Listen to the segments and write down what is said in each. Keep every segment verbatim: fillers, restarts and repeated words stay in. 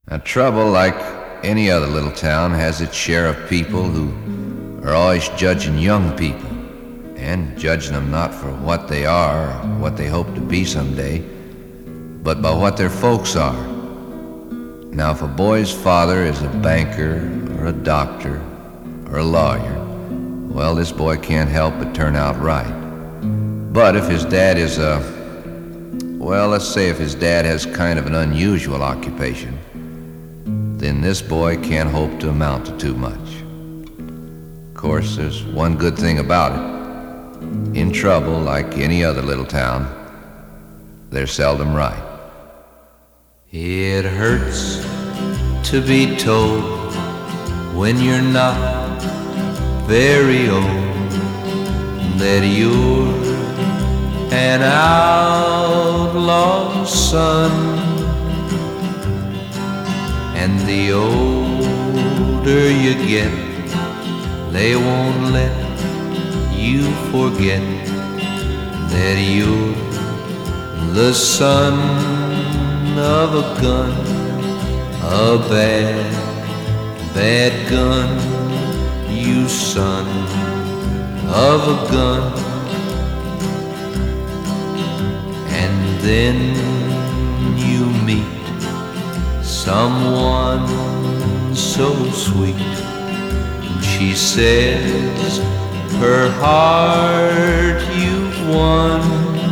Now, trouble, like any other little town, has its share of people who are always judging young people, and judging them not for what they are or what they hope to be someday, but by what their folks are. Now, if a boy's father is a banker or a doctor or a lawyer, well, this boy can't help but turn out right. But if his dad is a, well, let's say if his dad has kind of an unusual occupation, then this boy can't hope to amount to too much. Of course, there's one good thing about it. In trouble, like any other little town, they're seldom right. It hurts to be told when you're not very old that you're an outlaw son. And the older you get, they won't let you forget that you're the son of a gun, a bad, bad gun, you son of a gun. And then you meet someone so sweet, and she says her heart you've won,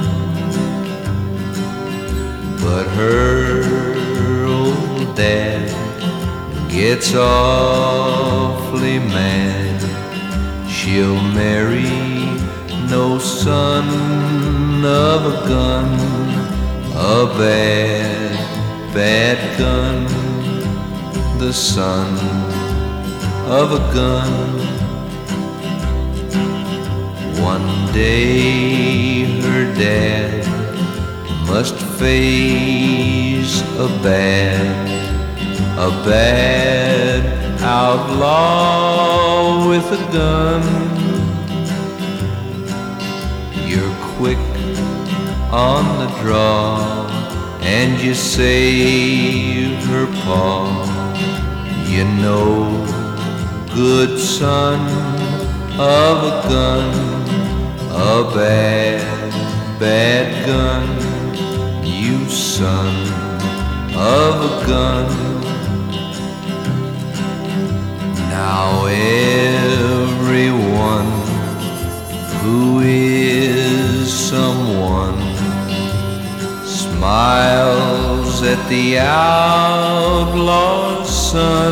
but her old dad gets awfully mad. She'll marry no son of a gun, a bad, bad gun, the son of a gun. One day her dad must face a bad, a bad outlaw with a gun. You're quick on the draw and you save her paw. You know, good son of a gun, a bad, bad gun, you son of a gun. Now everyone who is someone smiles at the outlaw's son.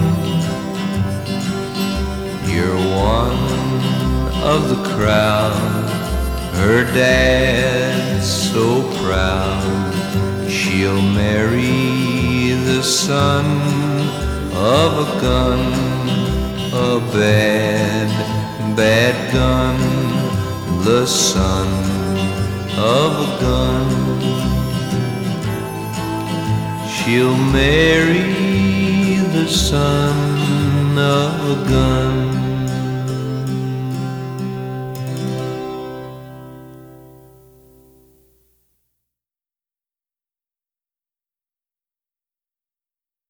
You're one of the crowd, her dad's so proud. She'll marry the son of a gun, a bad, bad gun, the son of a gun. She'll marry the son of a gun.